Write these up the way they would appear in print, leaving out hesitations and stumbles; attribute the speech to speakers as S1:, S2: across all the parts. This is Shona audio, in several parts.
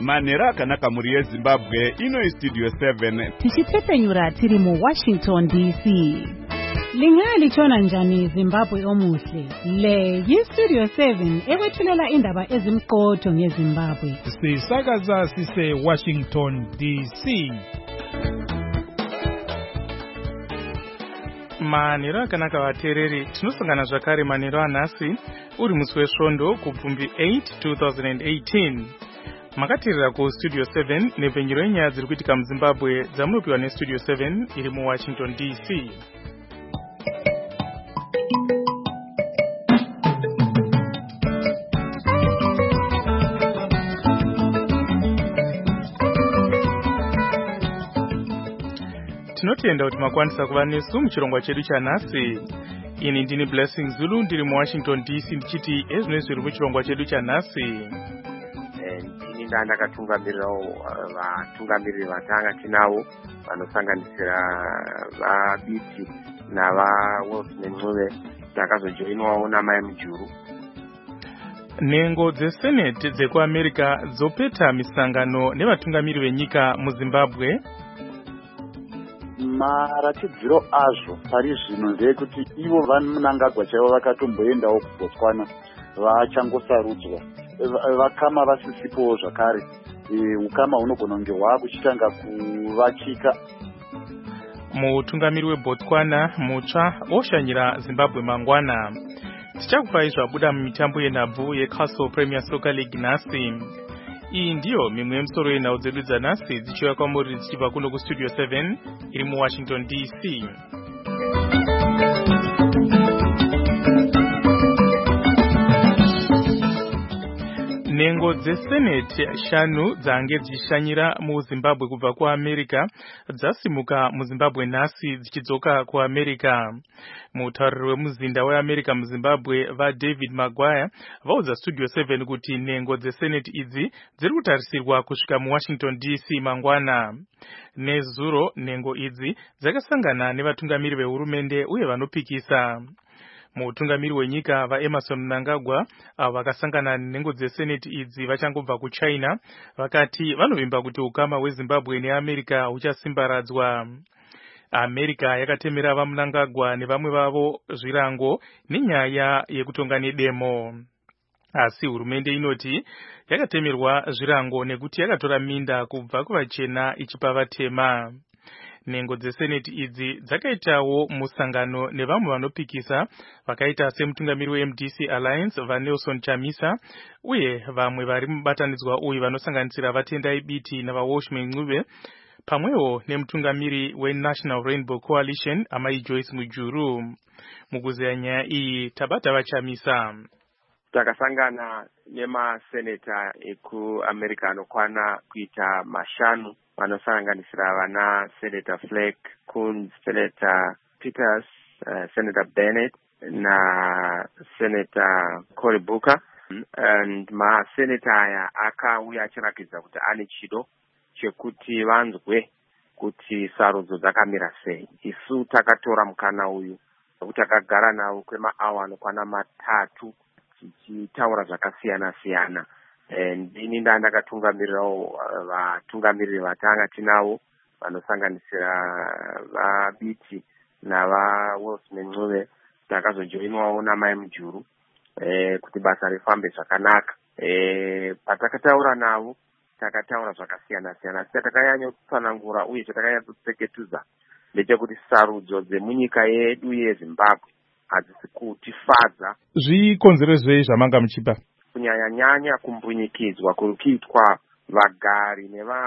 S1: Manhero akanaka muri yeZimbabwe, ino Studio 7.
S2: Tichitepenyura tiri mu Washington DC. Lingalitshona njani Zimbabwe omuhle? Le yiStudio 7 ekwethulela indaba ezimqotho ngeZimbabwe.
S3: Sisakaza sise Washington DC. Manhero akanaka vateereri, tinosangana zvakare manhero anhasi uri musi wesvondo kubvumbi 8 2018. Makateerera kuStudio 7 nepfenyuro yenyaya dziri kuitika muZimbabwe dzamunopiwa neStudio 7 iri muWashington DC. Tinotenda kuti makwanisa kuva nesu muchirongwa chedu chanhasi. Ini ndini Blessing Zulu ndiri muWashington DC ndichiti ezvino zviri muchirongwa chedu chanhasi.
S4: Ndini ndakatungamirirawo vatungamiriri vatanga tinavo vanosanganisira vaBiti navaWilson Ncube takazojoinwawo naMai Mujuru.
S3: Nhengo dzeSenate dzekuAmerica dzopeta misangano nevatungamiri venyika muZimbabwe.
S5: Maratidziro azvo pari zvino ndeyekuti ivo vaMnangagwa chaivo vakatomboendawo kuBotswana vachangosarudzwa vakama vasisipowo zvakare. Ukama hunogona kunge hwakuchitanga kuvakika.
S3: Mutungamiri weBotswana mutsva oshanyira Zimbabwe mangwana. Tichakupai zvabuda mumitambo yenhabvu yeCastle Premier Soccer League nhasi. Iyi ndiyo mimwe yemusoro yenhau dzedu dzanhasi dzichiuya kwamuri dzichibva kuno kuStudio 7 iri muWashington DC. Nhengo dzeSenate 5 dzange dzichishanyira muZimbabwe kubva kuAmerica dzasimuka muZimbabwe nhasi dzichidzoka kuAmerica. Mutauriri wemuzinda weAmerica muZimbabwe vaDavid Maguire vaudza Studio 7 kuti nhengo dzeSenate idzi dziri kutarisirwa kusvika muWashington DC mangwana. Nezuro nhengo idzi dzakasangana nevatungamiri vehurumende uye vanopikisa. Mutungamiri wenyika vaEmerson Mnangagwa avo vakasangana nenhengo dzeSenate idzi vachangobva kuChina vakati vanovimba kuti ukama hweZimbabwe neAmerica huchasimbaradzwa. America yakatemera vaMnangagwa nevamwe vavo zvirango nenyaya yekutonga nedemo. Asi hurumende inoti yakatemerwa zvirango nekuti yakatora minda kubva kuvachena ichipa vatema. Nhengo dzeSenate idzi dzakaitawo musangano nevamwe vanopikisa vakaita semutungamiri weMDC Alliance vaNelson Chamisa uye vamwe vari mubatanidzwa uyu vanosanganisira vaTendai Biti navaWalshman Ncube pamwewo nemutungamiri weNational Rainbow Coalition Amai Joyce Mujuru. Mukuzeya nyaya iyi tabata vaChamisa.
S4: Takasangana nemaseneta ekuAmerica anokwana kuita 5 vanosanganisira vana Senator Fleck, Coons, Senator Peters, Senator Bennett na Senator Cory Booker. And maseneta aya akauya achirakidza kuti ane chido chekuti vanzwe kuti sarudzo dzakamira sei. Isu takatora mukana uyu kuti takagara navo kwemaawa anokwana 3 tichitaura zvakasiyana siyana. Ndini ndakatungamirirawo vatungamiriri vatanga tinavo vanosanganisira vaBiti navaWilson Ncube takazojoinwawo naMai Mujuru kuti basa rifambe zvakanaka. Patakataura navo takataura zvakasiyana siyana asi takanyanya kutsanangura uye chatakanyanya kutseketudza ndechekuti sarudzo dzemunyika yedu yeZimbabwe hadzisi kutifadza.
S3: Zvikonzerezvei zvamanga muchipa?
S4: Kunyanya kumbunyikidzwa kuri kuitwa vagari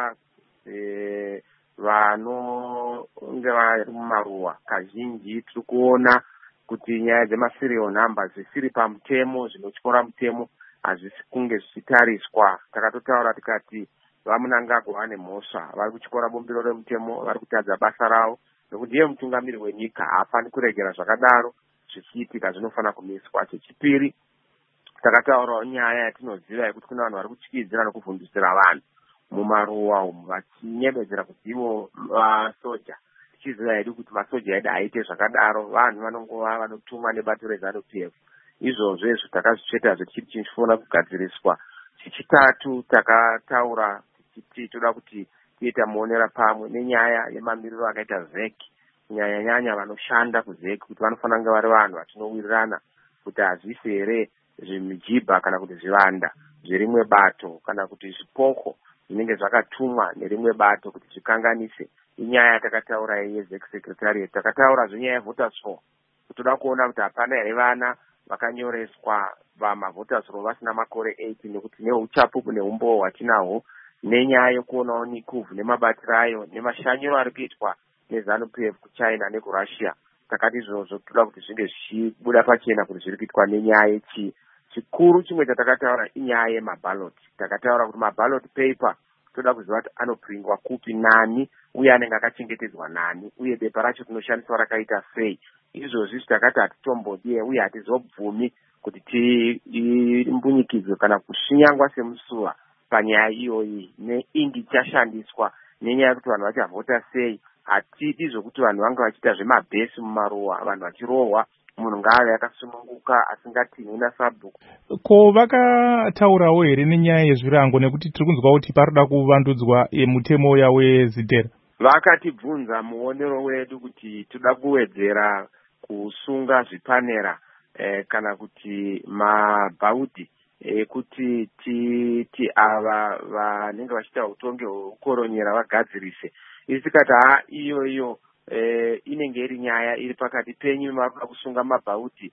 S4: vanonge vari mumaruwa. Kazhinji tiri kuona kuti nyaya dzemaserial numbers zvisiri pamutemo, zvinotyora mutemo, hazvisi kunge zvichitariswa. Takatotaura tikati vaMnangagwa vane mhosva, vari kutyora bumbiro remutemo, vari kutadza basa ravo nokuti iye mutungamiri wenyika haafani kuregera zvakadaro zvichiitika, zvinofanira kumiswa. Chechipiri, takataurawo nyaya yatinoziva yekuti kuna vanhu vari kutyidzira nekuvhundutsira vanhu mumaruwa umu vachinyemedzera kuti ivo vasoja. Tichiziva hedu kuti masoja edu haaite zvakadaro, vanhu vanongova vanotumwa nebato reZANU-PF. Izvozvo takazvitsveta zvichifuna kugadziriswa Chechitatu takataura tichiti toda kuti tiita muonera pamwe nenyaya yemamiriro akaita ZEC, kunyanya vanoshanda kuZEC, kuti vanofanira kunge vari vanhu vatinowirirana kuti hazvisi here zvimijibha kana kuti zvivanda zverimwe bato kana kuti zvipoko zvinenge zvakatumwa nerimwe bato kuti zvikanganise. Inyaya yatakataura yeZEC Secretariat. Takataura zvenyaya yevoters roll, toda kuona kuti hapana here vana vakanyoreswa vamavoters roll vasina makore 8 nekuti neuchapupu neumbowo hwatinahwo, nenyaya yokuonawo NICUV nemabatiro ayo nemashanyiro ari kuitwa neZANU-PF kuChina nekuRussia. Takati izvozvo toda kuti zvinge zvichibuda pachena kuti zviri kuitwa nenyaya yechii. Chikuru chimwe chatakataura inyaya yemaballot. Takataura kuti maballot paper toda kuziva kuti anopringwa kupi nani uye anenge akachengetedzwa nani uye bepa racho tinoshandiswa rakaita sei. Izvozvi takati hatitombodiye uye hatizobvumi kuti timbunyikidzwe kana kushinyangwa semusuva panyaya iyoyi neingi ichashandiswa nenyaya yekuti vanhu vachavhota sei. Hatidi zvokuti vanhu vange vachiita zvemabhesi mumaruwa, vanhu vachirohwa, munhu ngaave akasununguka asingatinhi nasabhuku.
S3: Ko vakataurawo here nenyaya yezvirango, nekuti tiri kunzwa kuti parida kuvandudzwa mutemo yawo yeZIDHERA?
S4: Vakatibvunza muonero wedu kuti toda kuwedzera kusunga zvipanera kana kuti mabhaudhi ekuti ti ava vanenge vachiita utongi hweukoronyera vagadzirise. Isi tikati iyoyo inenge iri nyaya iri pakati penyu varikuda kusunga mabhaudhi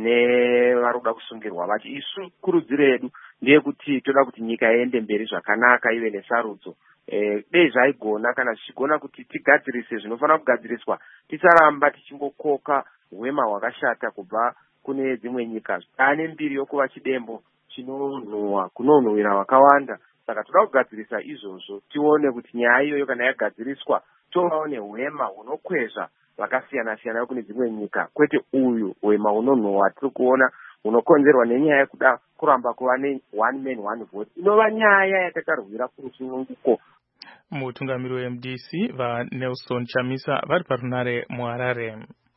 S4: nevarikuda kusungirwa vachi. Isu kurudziro yedu ndeyekuti toda kuti nyika iende mberi zvakanaka ive nesarudzo. Dei zvaigona kana zvichigona kuti tigadzirise zvinofanira kugadziriswa, tisaramba tichingokoka hwema hwakashata kubva kune dzimwe nyika. Ane mbiri yokuva chidembo chinonhuhwa kunonhuhwira wakawanda. Saka toda kugadzirisa izvozvo, tione kuti nyaya iyoyo kana yagadziriswa tovawo nehwema hunokwezva vakasiyana-siyana kune dzimwe nyika, kwete uyu hwema hunonhuhwa tiri kuona hunokonzerwa nenyaya yekuda kuramba kuva ne-one man one vote, inova nyaya yatakarwira kurusununguko.
S3: Mutungamiri weMDC vaNelson Chamisa vari parunare muHarare.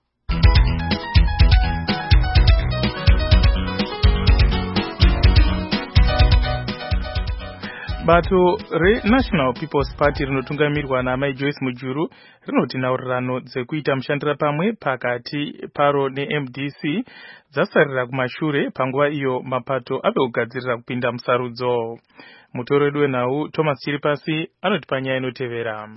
S3: Bato reNational People's Party rinotungamirwa naMai Joyce Mujuru rinoti nhaurirano dzekuita mushandira pamwe pakati paro neMDC dzasarira kumashure panguva iyo mapato ave kugadzirira kupinda musarudzo. Mutori wedu wenhau Thomas Chiripasi anoti panyaya inotevera.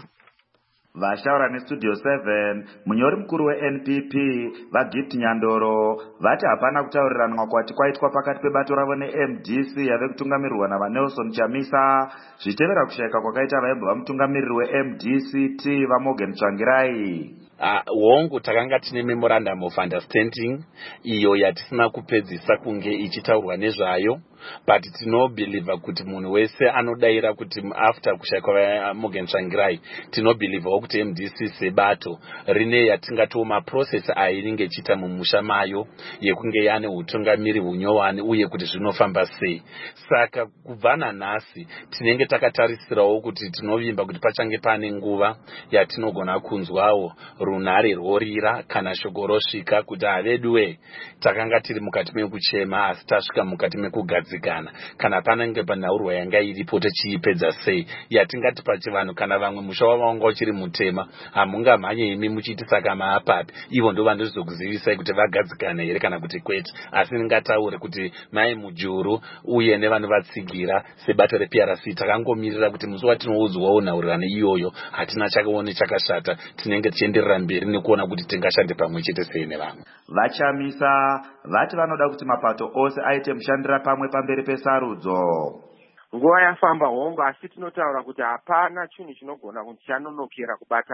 S6: Vashaura neStudio 7 munyori mukuru weNPP vaGift Nyandoro vati hapana kutauriranwa kwati kwaitwa pakati pebato ravo neMDC yave kutungamirwa navaNelson Chamisa zvichitevera kushayika kwakaita vaibva vamutungamiriri weMDC T vaMorgan Tsvangirai.
S7: Hongu takanga tine memorandum of understanding iyo yatisina kupedzisa kunge ichitaurwa nezvayo, but tinobelieve kuti munhu wese anodaira kuti after kushayikwa vaMorgan Tsvangirai tinobelieve kuti MDC sebato rine yatingatiwo maprocess ainenge ichiita mumusha mayo yekunge yane utungamiri hunyowani uye kuti zvinofamba sei. Saka kubva nanhasi tinenge takatarisirawo kuti tinovimba kuti pachange pane nguva yatinogona kunzwawo runhare rworira kana shoko rosvika kuti haveduwe takanga tiri mukati mekuchema asi tasvika mukati mekugadzikana, kana panenge panhaurwa yanga iripo tichiipedza sei yatingati pachivanhu kana vamwe musha wavanga uchiri mutema hamungamhanye imi muchiti saka maapapi ivo ndo vandozokuzivisai kuti vagadzikana here kana kuti kwete, asi ndingataure kuti Mai Mujuru uye nevanovatsigira sebato rePRC takangomirira kuti musi watinoudzwawo nhaurirano iyoyo hatina chakaone chakashata, tinenge tichienderera mberi nekuona kuti tingashande pamwe chete sei nevamwe.
S6: Vachamisa vati vanoda kuti mapato ose aite mushandira pamwe pamberi pesarudzo.
S4: Nguva yafamba hongu, asi tinotaura kuti hapana chinhu chinogona kuti chanonokera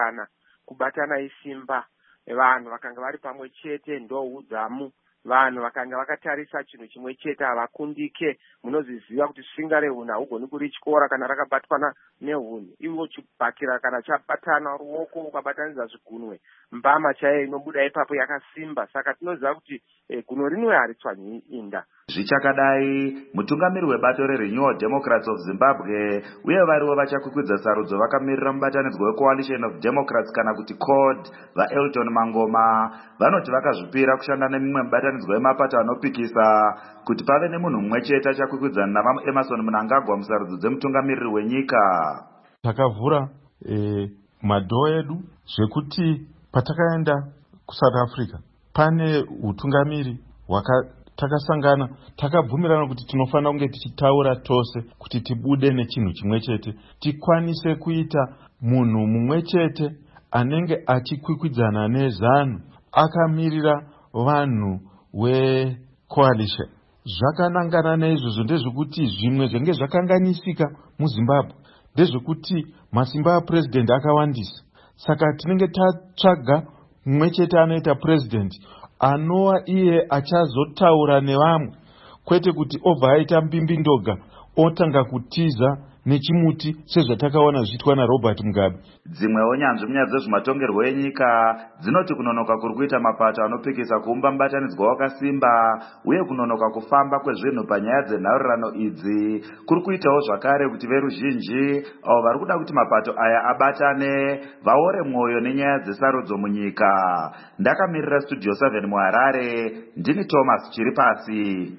S4: kubatana isimba. Vanhu vakanga vari pamwe chete ndoudzamu, vanhu vakanga vakatarisa chinhu chimwe chete havakundike. Munozviziva kuti svinga rehuni haugoni kurityora kana rakabatwana nehuni, ivo chibhakira kana chabatana ruoko ukabatanidza zvigunwe, mbama chaiyo inobuda ipapo yakasimba. Saka tinoziva kuti guno rinwe haritswanyi inda.
S6: Zvichakadai, mutungamiri webato reRenewal Democrats of Zimbabwe uye variwo vachakwikwidzwa sarudzo vakamirira mubatanidzwa weCoalition of Democrats kana kuti CODE vaElton Mangoma vanoti vakazvipira kushanda nemimwe mubatanidzwa wemapato anopikisa kuti pave nemunhu mumwe chete achakwikwidzana navaEmmerson Mnangagwa musarudzo dzemutungamiriri wenyika.
S8: Takavhura madhoo edu zvekuti patakaenda kuSouth Africa pane utungamiri takasangana takabvumirana kuti tinofanira kunge tichitaura tose kuti tibude nechinhu chimwe chete, tikwanise kuita munhu mumwe chete anenge achikwikwidzana nezanu akamirira vanhu wecoalition. Zvakanangana neizvozvo ndezvekuti zvimwe zvenge zvakanganisika muZimbabwe ndezvekuti masimba apresident akawandisa, saka tinenge tatsvaga mumwe chete anoita president anova iye achazotaura nevamwe, kwete kuti obva aita mbimbindoga otanga kutiza nechimuti sezvatakaona zviitwa naRobert Mugabe.
S6: Dzimwewo nyanzvi munyaya dzezvematongerwo enyika dzinoti kunonoka kuri kuita mapato anopikisa kuumba mubatanidzwa wakasimba uye kunonoka kufamba kwezvinhu panyaya dzenhaurirano idzi kuri kuitawo zvakare kuti veruzhinji avo vari kuda kuti mapato aya abatane vaore mwoyo nenyaya dzesarudzo munyika. Ndakamirira Studio 7 muHarare, ndini Thomas Chiripasi.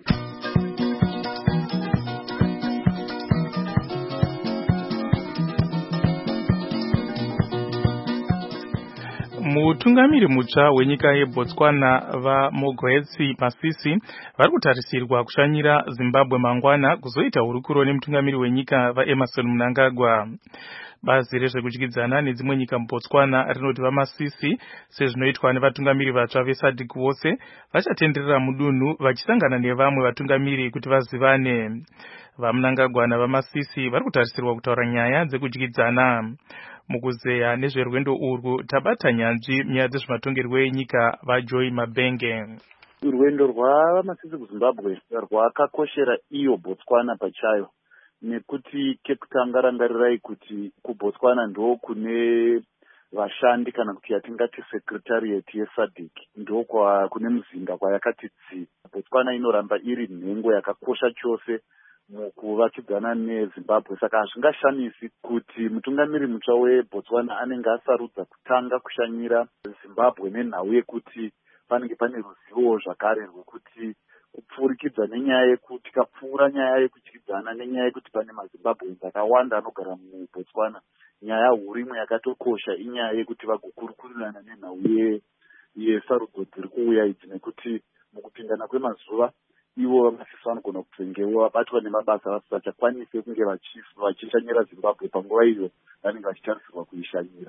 S3: Mutungamiri mutsva wenyika yeBotswana vaMogwetsi Masisi vari kutarisirwa kushanyira Zimbabwe mangwana kuzoita hurukuro nemutungamiri wenyika vaEmmerson Mnangagwa. Bazi rezvekudyidzana nedzimwe nyika muBotswana rinoti vaMasisi sezvinoitwa nevatungamiri vatsva veSADC vose vachatenderera mudunhu vachisangana nevamwe vatungamiri kuti vazivane. VaMnangagwa navaMasisi vari kutarisirwa kutaura nyaya dzekudyidzana. Mukuzeya nezverwendo urwu tabata nyanzvi nyaya dzezvematongerwo enyika vaJoy Mabenge.
S5: Rwendo rwavaMasisi kuZimbabwe rwakakoshera iyo Botswana pachayo, nekuti kekutanga rangarirai kuti kuBotswana ndo kune vashandi kana kuti yatingati secretariat yeSADC, ndo kune muzinda kwayakati tsi. Botswana inoramba iri nhengo yakakosha chose mukuvakidzana neZimbabwe, saka hazvingashamisi kuti mutungamiri mutsva weBotswana anenge asarudza kutanga kushanyira Zimbabwe nenhau yekuti panenge pane ruzivo zvakare rwekuti kupfurikidza nenyaya yekuti kapfuura nyaya yekudyidzana nenyaya yekuti pane maZimbabwe akawanda anogara muBotswana. Nyaya huru imwe yakatokosha inyaya yekuti vagokurukurirana nenhau yesarudzo dziri kuuya idzi, nekuti mukupindana kwemazuva ivo vaMasisi vanogona kutongewo vabatwa nemabasa vasingachakwanisi kunge vachishanyira Zimbabwe panguva iyo vanenge vachitarisirwa kuishanyira.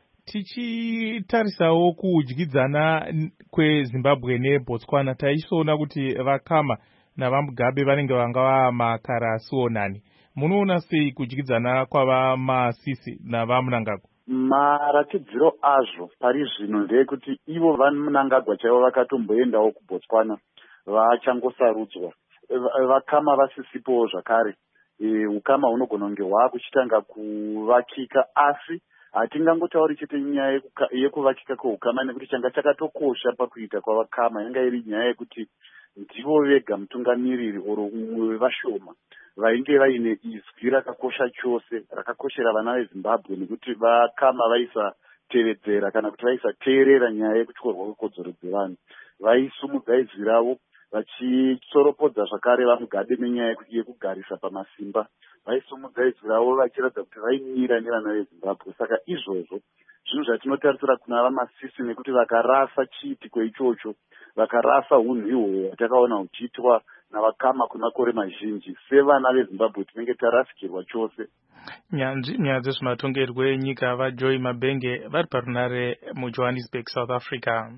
S3: Tichitarisawo kudyidzana kweZimbabwe neBotswana, taisoona kuti vakama navaMugabe vanenge vanga makarasionani. Munoona sei kudyidzana kwavaMasisi navaMnangagwa?
S5: Maratidziro azvo pari zvino ndeyekuti ivo vaMnangagwa chaivo vakatomboendawo kuBotswana vachangosarudzwa, vakama vasisipo zvakare. Ukama hunogona kunge hwakuchitanga kuvakika, asi hatingangotauri chete nyaya yekuvakika kweukama, nekuti changa chakatokosha pakuita kwavakama yanga iri nyaya yekuti ndivo vega mutungamiriri oro umwe wevashoma vainge vaine izwi rakakosha chose rakakoshera vana veZimbabwe, nekuti vakama vaisatevedzera kana kuti vaisateerera nyaya yekutyorwa kwekodzero dzevanhu, vaisumudza izwi ravo vachitsoropodza zvakare vaMugabe nenyaya yekugarisa pamasimba, vaisumudza izwi ravo vachiratidza kuti vaimira nevana veZimbabwe. Saka izvozvo zvinhu zvatinotarisira kuna vaMasisi, nekuti vakarasa chiitiko ichocho, vakarasa unhu ihwohwo hwatakaona huchiitwa navakama kwemakore mazhinji, sevana veZimbabwe tinenge tarasikirwa chose.
S3: Nyanzvi nyaya dzezvematongerwo enyika vaJoy Mabenge vari parunare muJohannesburg, South Africa.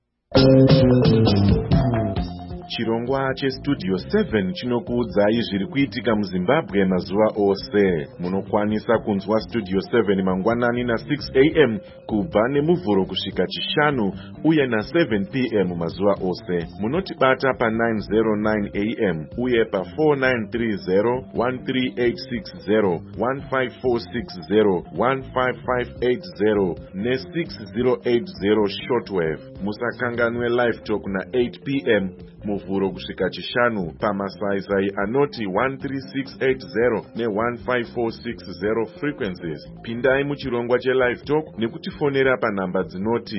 S1: Chirongwa cheStudio 7 chinokuudzai zviri kuitika muZimbabwe mazuva ose. Munokwanisa kunzwa Studio 7 mangwanani na6 am kubva nemuvhuro kusvika chishanu uye na7 pm mazuva ose. Munotibata pa909 am uye pa4930 13860 15460 15580 ne6080 shortwave. Musakanganwe live talk na8 pm muvhuro kusvika chishanu pamasaisai anoti 13680 ne15460 frequencies. Pindai muchirongwa chelive talk nekutifonera panhamba dzinoti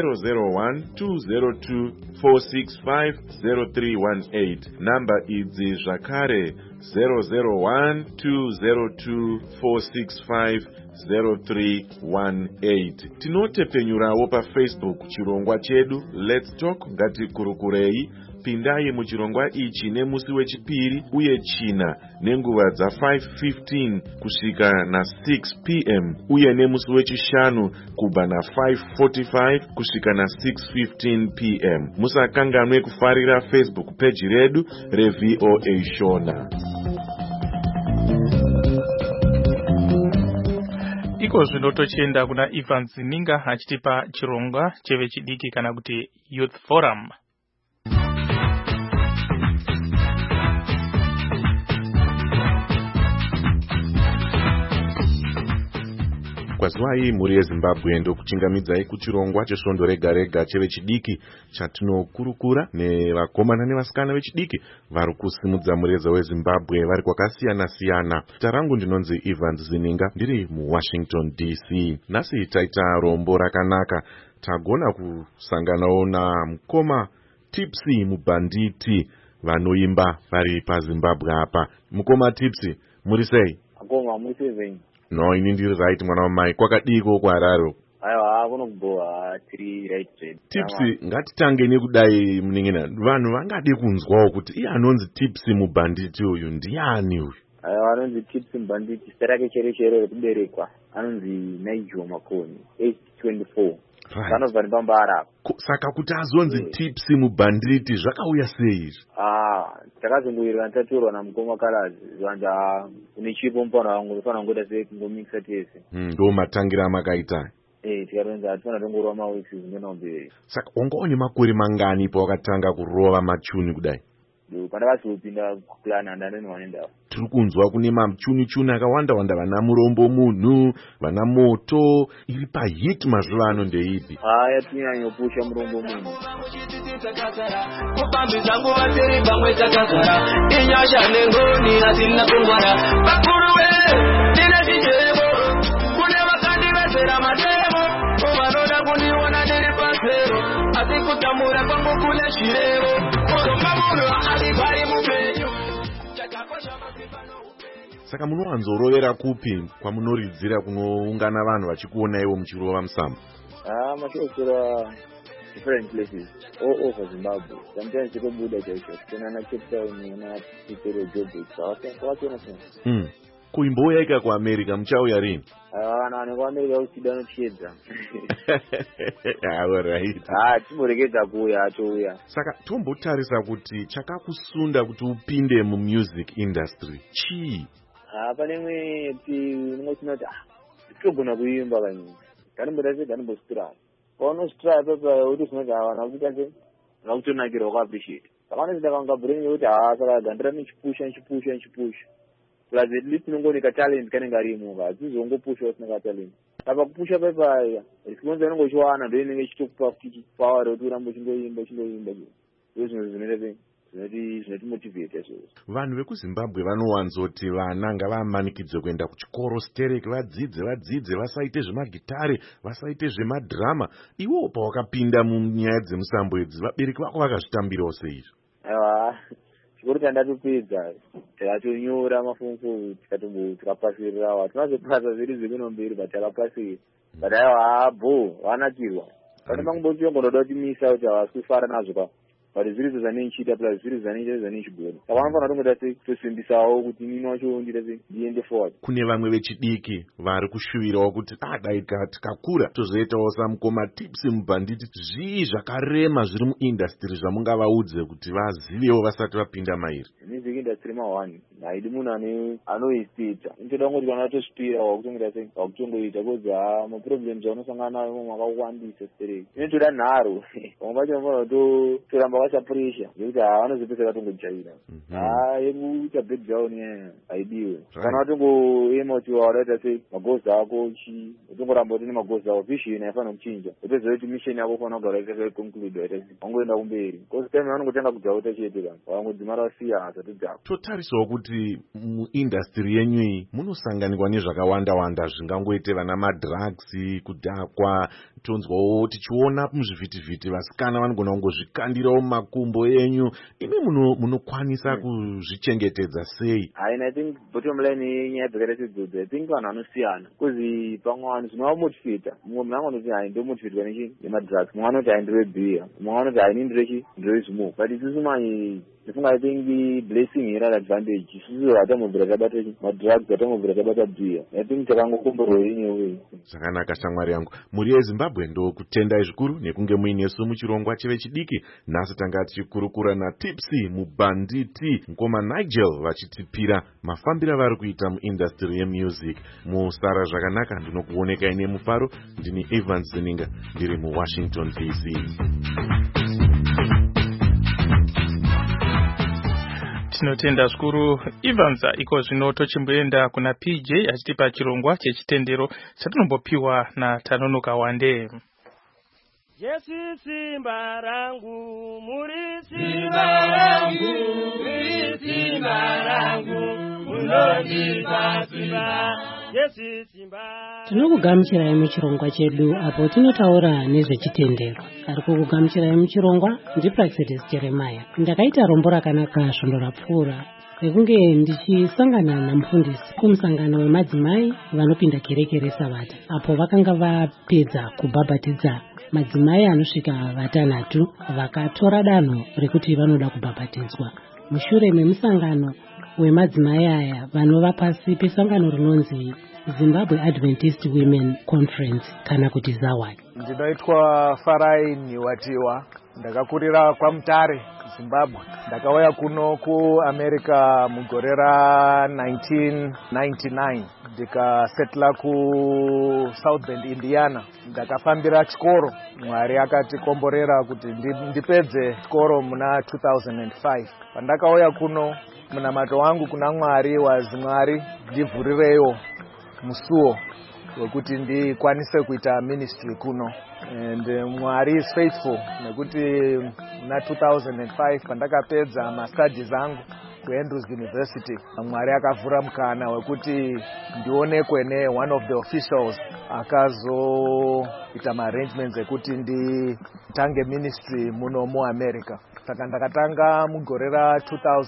S1: 001-202-465-0318. Namba idzi zvakare 001-202-465-0318. Tinotepenyurawo paFacebook chirongwa chedu Let's Talk ngatikurukurei. Pindai muchirongwa ichi nemusi wechipiri uye china nenguva dza5:15 kusvika na6 p.m. uye nemusi wechishanu kubva na5:45 kusvika na6:15 p.m. Musakanganwe kufarira Facebook page redu reVOA Shona.
S3: Iko zvino tochienda kuna Ivan Zininga achitipa chirongwa chevechidiki kana kuti Youth Forum.
S1: Kwazwai mhuri yeZimbabwe ndokuchingamidzai kuchirongwa chesvondo rega rega chevechidiki chatinokurukura nevakomana nevasikana vechidiki vari kusimudza mureza weZimbabwe vari kwakasiyana siyana. Tarangu ndinonzi Ivan Zininga ndiri muWashington DC. Nhasi taita rombo rakanaka. Tagona kusanganawo namukoma Tipsy Mubanditi vanoimba vari paZimbabwe apa. Mukoma Tipsy, muri sei?
S9: Akoma muri sei?
S1: No, ini ndiri right mwana wamai. Kwakadiko kwaRaro?
S9: Aiwa, kunokuboha tiri right trade.
S1: Tipsy, ngatitange nekudai muningina. Vanhu vangade kunzwawo kuti iye anonzi Tipsy Mubanditi uyu ndiani uyu?
S9: Aiwa, anonzi Tipsy Mubanditi zita rake chero rekuberekwa anonzi Nigel Makoni, age 24. Kanobva nepambara.
S1: Saka kuti azonzi Tipsy Mubanditi zvakauya sei?
S9: Takazongowirirana tatorwa namukoma Kalazi zvanja une chipo mupana wangu unofanira kungoita sekungomixa tese.
S1: Ndo matangira makaita.
S9: Tikaronza atifana tongorova maweeks zingena mberi.
S1: Saka wanga une makore mangani pawakatanga kurova machuni kudai?
S9: Pandakazopinda kuplana handane wanenda.
S1: Tiri kunzwa kune machuni akawanda vana murombo munhu, vana moto, iri pahit mazuva ano ndeipi?
S9: Yatinyanyopusha murombo munhu.
S10: Kupambidza nguva tiri pamwe takagara inyasha nengoni asina kungwara pakuruwe ndine chijevo kune vakandivedzera matemo vanoda kundiona ndiri pasero asi kutamura kwangu kune zvirevo uromba munhu ali pari mupenyu chakakosha mapipano upenyu.
S1: Saka munowanzorovera kupi kwamunoridzira kunoungana vanhu vachikuonaiwo muchirova musamba?
S9: Machokera different places all over Zimbabwe. Sometimes you go Buddha Church, kuna Cape Town, na Pretoria, Joburg.
S1: Kuimboya ika kwa America mchauya rini?
S9: Na kwa America usidano chiedza.
S1: Alright.
S9: Tiborekeza kuya atouya.
S1: Saka tombotarisa kuti chakakusunda kuti upinde mu music industry. Chi?
S9: Panemwe unongotinoti togona kuimba kanyini. Kanimboda Unositira pepa kuti sinoda wana kuti kanze nakutonakira kwa appreciate. Kamane ndakanga bring kuti saka gandira nichipusha. Plus at least nongonika talent kanenge arimo azizongopusha usina talent. Saka kupusha pepa response nongochiwana ndo inenge chitokupa power kuti urambe chingoimba. Izvo zvinoita zvinotimotivate so.
S1: Vanhu vekuZimbabwe vanowanzoti vana ngavamanikidze kuenda kuchikoro stereki vadzidze vasaite zvemagitare vasaite zvemadrama. Iwo pawakapinda munyaya dzemusambo idzi vabereki vako vakazvitambirawo seizvo?
S9: Aiwa, chikoro chandatopedza takatonyora mafungu tikapasirirawo hatinazopasa zviri zvekunomberi but takapasira but aiwa wanakirwa pane mangobotiongonoda kutimisa kuti havasi kufara nazvo but zviri zvanenchita plus zviri zvanenchigona saka vanofanira tongoda tosimbisawo kuti nini wacho ndiende forward.
S1: Kune vamwe vechidiki vari kushuvirawo kuti dai tikakura tozoitawo samukoma Tipsy Mubanditi. Zvii zvakarema zviri muindustry zvamungavaudze kuti vazivewo vasati vapinda mairi?
S9: Music industry ma1 haidi munhu anoisita inotoda kungoti kana watosvipira wakutongoita kozi maproblems aunosangana nayo makawandisa stereki inotoda nharo vamwe vacho vanofanira toramba avachapuresha ngekuti vanozopedzera vatongojaira yekuita breakdown haidiwe kana vatongoema kuti wadaita sei magozi ako utongoramba kuti nemagozi ako vision aifanira kuchinja utozova kuti mission yako ufana kugara ikaconclude waita sei wangoenda kumberi because time vanongotanga kudzauta chete kana vangodzimara vasiya hasati dzako.
S1: Totarisawo kuti muindastry yenyu iyi munosanganikwa nezvakawanda zvingangoite vana madrugs, kudhakwa. Tonzwawo tichiona muzvivhitivhiti vasikana vanogona kungozvikandirawo mumakumbo enyu. Imi munokwanisa kuzvichengetedza sei?
S9: I think bottom line yenyaya dzakaita sedzodzo I think vanhu vanosiyana kuzi pamwe vanhu zvinovamotivata mumwe munhu anganoti hai ndomotivatwa nemadrugs, mumwe anoti hai ndirwebhiya, mumwe anoti hai ndirwezvimo, but isusu manje ndifunga I think blessing here advantage isusu hatamobvira tabata madrugs hatamobvira tabata bhiya I think takangokomborwa yenyewe.
S1: Zvakanaka shamwari yangu. Muri yeZimbabwe ndokutendai zvikuru nekunge muinesu muchirongwa chevechidiki. Nhasi tanga tichikurukura naTipsy Mubanditi mukoma Nigel vachitipira mafambiro vari kuita muindastry yemusic. Musara zvakanaka, ndinokuonekai nemufaro. Ndini Evans Zeninga ndiri muWashington DC.
S3: Tinotenda zvikuru Ivanza. Iko zvino tochimboenda kuna PJ achitipa chirongwa chechitendero chatinombopiwa naTanonoka Wande.
S11: Yesu simba rangu, muri simba rangu, muri simba rangu, munondipa simba. Yesu simba.
S2: Tinokugamuchirai muchirongwa chedu apo tinotaura nezvechitendero. Ari kukugamuchirai muchirongwa ndiPraxedis Jeremiah. Ndakaita rombo rakanaka svondo rapfuura rekunge ndichisangana namufundisi kumusangano wemadzimai vanopinda kereke reSabata, apo vakanga vapedza kubhabhatidza madzimai anosvika 6 vakatora danho rekuti vanoda kubhabhatidzwa. Mushure memusangano wemadzimai aya vanova pasi pesangano rinonzi Zimbabwe Adventist Women Conference kana kuti ZAWAD.
S12: Ndinoitwa Farai Niwatiwa, ndakakurira kwaMutare Zimbabwe. Ndakauya kuno kuAmerica mugore ra 1999 ndikasetla kuSouth Bend Indiana. Ndakafambira chikoro, Mwari akatikomborera kuti ndipedze chikoro muna 2005. Pandakauya kuno munamato wangu kuna Mwari wazi Mwari ndivhurireyo musuwo wekuti ndikwanise kuita ministry kuno, and Mwari is faithful nekuti na 2005 pandakapedza mastudies angu kuAndrews University, Mwari akavhura mukana wekuti ndionekwe ne one of the officials akazoita arrangements ekuti nditange ministry muno muAmerica. Saka ndakatanga mugore ra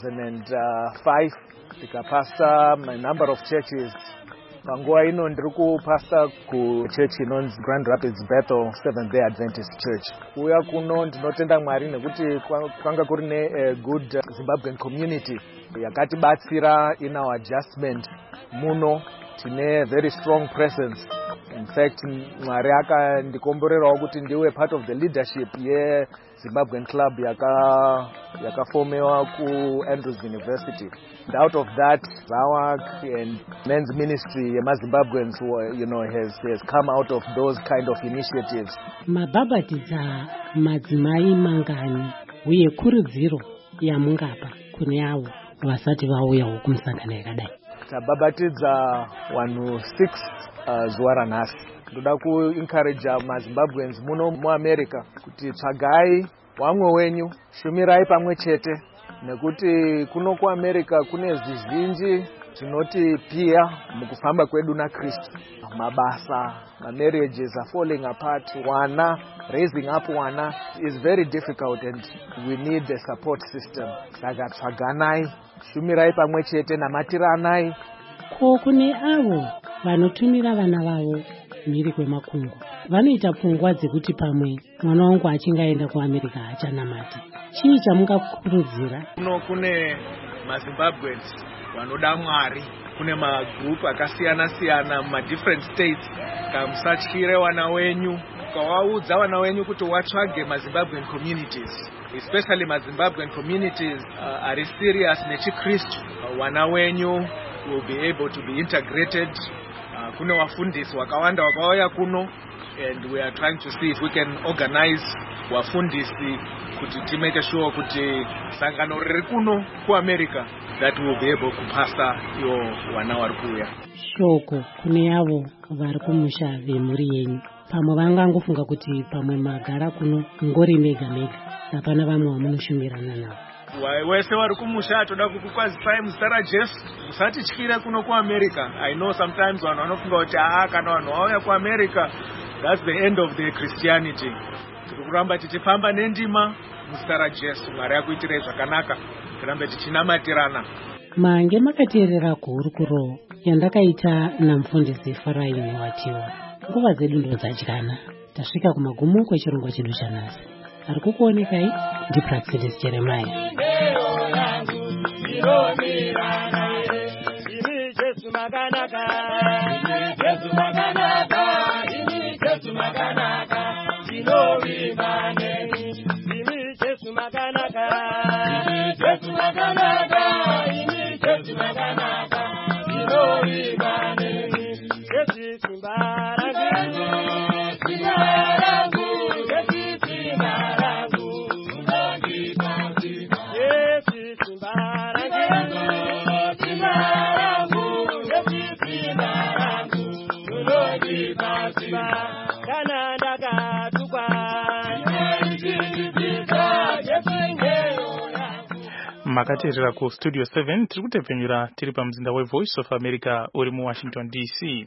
S12: 2005 ndikapasta a number of churches. Panguva ino ndiri kupasta kuchechi inonzi Grand Rapids Bethel Seventh-day Adventist Church. Kuuya kuno ndinotenda Mwari nekuti kwanga kuri ne good Zimbabwean community yakatibatsira in our adjustment. Muno tine very strong presence. In fact, Mwari akandikomborerawo kuti ndiwe part of the leadership ye Zimbabwean club yakafomewa kuAndrews University. And out of that, ZAWAC and men's ministry yemaZimbabweans has come out of those kind of initiatives.
S2: Mabhabhatidza madzimai mangani uye kurudziro yamungapa kune avo vasati vauyawo kumusangano yakadai?
S12: Tabhabhatidza vanhu 6 zuva ranhasi. Ndoda kuencourage maZimbabweans muno muAmerica kuti tsvagai wamwe wenyu, shumirai pamwe chete, nekuti kuno kuAmerica kune zvizhinji zvinotipia mukufamba kwedu naKristu. Mabasa, marriages are falling apart, raising up wana is very difficult and we need a support system. Saka tsvaganai, shumirai pamwe chete, namatiranai.
S2: Ko kune avo vanotumira vana vavo mhiri kwemakungu, vanoita pfungwa dzekuti pamwe mwana wangu achingaenda kuAmerica achanamata. Chii chamungakurudzira?
S12: Kuno kune maZimbabweans vanoda Mwari, kune magroup akasiyana siyana muma-different states. Kamusatyire vana wenyu, ukawaudza vana wenyu kuti watsvage maZimbabwean communities, especially maZimbabwean communities are serious nechiKristu, vana wenyu will be able to be integrated. Kune wafundisi wakawanda wakauya kuno, and we are trying to see if we can organize wafundisi kuti timeke sure kuti sangano riri kuno kuAmerica that will be able kupasa iwo wana vari kuuya.
S2: Shoko kune avo vari kumusha vemhuri yenyu, pamwe vangangofunga kuti pamwe magara kuno ngori mega mega, hapana vamwe vamunoshumirana navo.
S12: Wese vari kumusha toda kukukwazisai muzita raJesu, musatityire kuno kuAmerica. I know sometimes vanhu vanofunga kuti kana vanhu vauya kuAmerica that's the end of the Christianity. Tiri kuramba tichifamba nendima muzita raJesu, Mwari akuitirei zvakanaka, tirambe tichinamatirana.
S2: Mange makateerera gurukuro yandakaita namufundisi Faraini Watiwa. Nguva dzedu ndo dzadyana, tasvika kumagumo kwechirongwa chedu chanhasi. Ari kukuonekai ndiPraxedis Jeremiah.
S3: Makateerera ku Studio 7 tiri kutepfenyura tiri pamuzinda weVoice of America uri muWashington DC.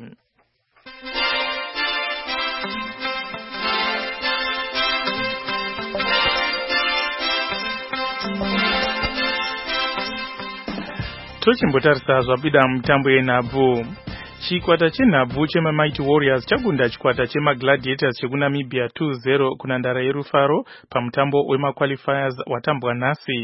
S3: Tochimbotarisa zvabida mutambo yenhabvu. Chikwata chenhabvu chemaMighty Warriors chagunda chikwata chemaGladiators chekunamibia 2-0 kunhandare yerufaro pamutambo wemaqualifiers watambwa nhasi.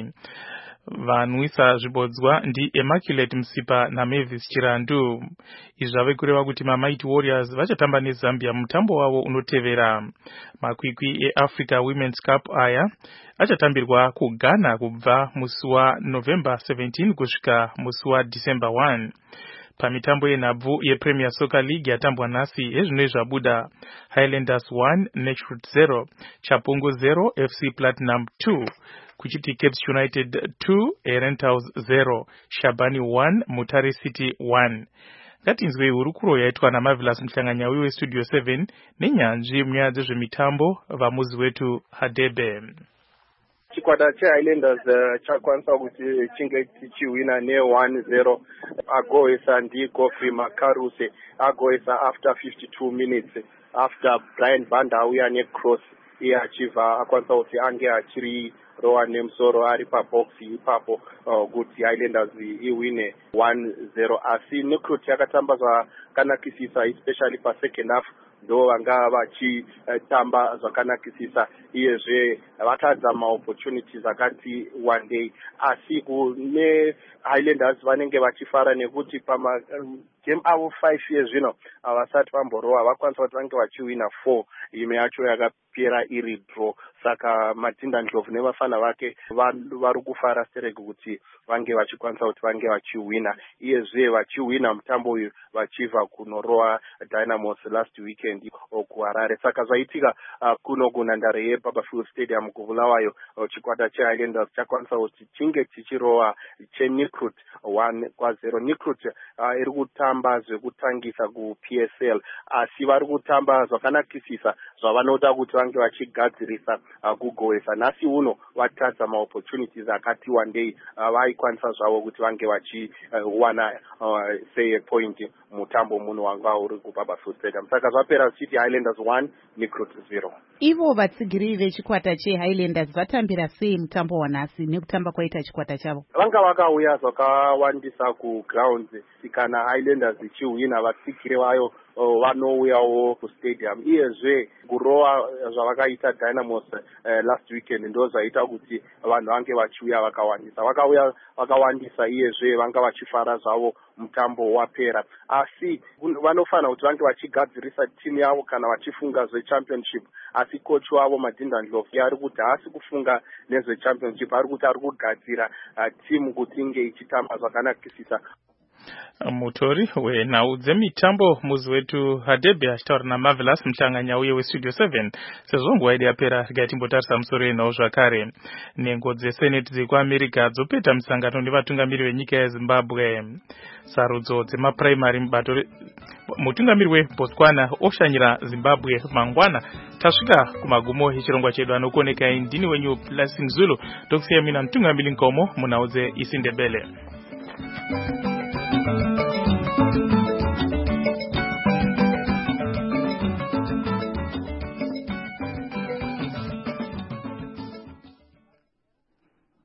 S3: Vanwisa zvibodzwa ndi Immaculate Msipa naMavis Chirandu. Izvi zvave kureva kuti maMighty Warriors vachatamba neZambia mutambo wavo unotevera. Makwikwi eAfrica Women's Cup aya achatambirwa kuGhana kubva musi waNovember 17 kusvika musi waDecember 1. Pamitambo yenhabvu yePremier Soccer League yatambwa nhasi ezvinoi zvabuda: Highlanders 1 Necruit 0, Chapungu 0 FC Platinum 2, kuchiti Cape United 2 Herentals 0, Shabani 1 Mutare City 1. Ngatinzwei hurukuro yaitwa naMarvelous Mhlanganyauyi weStudio 7 nenyanzvi munyaya dzezvemitambo vamuzi wetu Hadebe.
S13: Chikwata cheHighlanders chakwanisa kuti chinge chichiwina ne-1-0 agoesa ndiGoffrey Makaruse, agoesa after 52 minutes after Brian Banda auya necross iye achibva akwanisa kuti ange achiri rowa nemusoro ari pabox ipapo kuti Highlanders iwine 1-0. Asi Necruit yakatamba zvakanakisisa especially pasecond half, ndo vanga vachitamba zvakanakisisa iyezve vatadza maopportunities akati one day. Asi kune Highlanders vanenge vachifara nekuti pama game avo 5 years zvino havasati vamborowa, vakwanisa kuti vange vachiwina 4, imwe yacho yakapera iri draw. Saka Matinda Ndlovu nevafana vake vari kufara stereke kuti vange vachikwanisa kuti vange vachiwina, iyezve vachiwina mutambo uyu vachibva kunorowa Dynamos last weekend kuHarare. Saka zvaitika kuno kunhandare yeBarberfield Stadium kuBulawayo, chikwata cheHighlanders chakwanisa kuti chinge chichirowa cheNecruit 1-0. Necruit iri kutamba zvekutangisa kuPSL, asi vari kutamba zvakanakisisa zvavanoda kuti vange vachigadzirisa kugoesa. Nhasi uno vatadza maopportunities akati one day vaikwanisa zvavo kuti vange vachiwana say point mutambo muno wanga uri kuBarberfield Stadium. Saka zvapera zvichiti Highlanders 1 Necruit 0.
S14: Ivo vatsigiri vechikwata cheHighlanders vatambira sei mutambo wanhasi nekutamba kwaita chikwata chavo?
S13: Vanga vakauya zvakawandisa kugrounds, kana Highlanders ichiwina vatsigiri vayo vanouyawo kustadium. Iyezve kurowa zvavakaita Dynamos last weekend ndo zvaita kuti vanhu vange vachiuya vakawandisa. Vakauya vakawandisa iyezve vanga vachifara zvavo mutambo wapera. Asi vanofana kuti vange vachigadzirisa timu yavo kana vachifunga zvechampionship. Asi coach wavo Matinda Ndlovu ari kuti haasi kufunga nezvechampionship, ari kuti ari kugadzira timu kuti inge ichitamba zvakanakisisa.
S3: mutori wenhau dzemitambo muzi wetu Hadebe achitaura naMarvelous muchanganya uye westudio 7 sezvo nguva yedu yapera regai timbotarisa musoro yenhau zvakare. Nhengo dzeseneti dzekuAmerica dzopeta musangano nevatungamiri venyika yeZimbabwe. Sarudzo dzemapuraimari mutungamiri weBotswana oshanyira Zimbabwe mangwana. Tasvika kumagumo echirongwa chedu anokuonekai ndini wenyu Blessing Zulu ndokusiya mina mutungamiri Nkomo munhau dzeIsindebele.